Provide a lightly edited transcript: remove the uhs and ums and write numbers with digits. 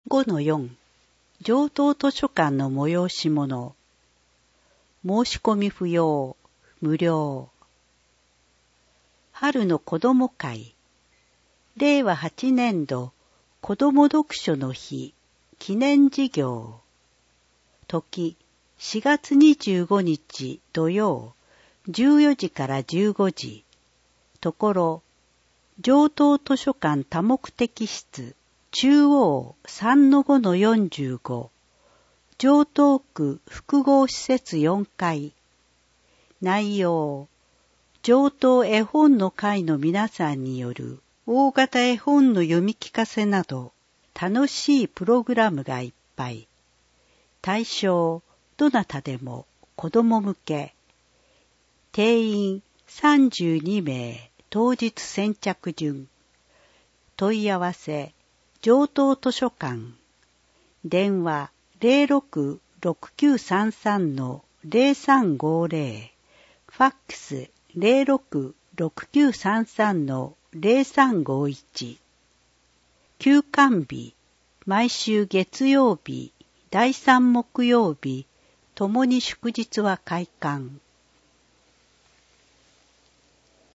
5-4 上東図書館の催し物。申し込み不要、無料。春の子ども会。令和8年度子ども読書の日記念事業。時4月25日土曜14時から15時。ところ上東図書館多目的室中央 3-5-45 上東区複合施設4階。内容上東絵本の会の皆さんによる大型絵本の読み聞かせなど楽しいプログラムがいっぱい。対象どなたでも子供向け。定員32名当日先着順。問い合わせ上東図書館。電話066933-0350。ファックス066933-0351。休館日毎週月曜日第3木曜日ともに祝日は開館。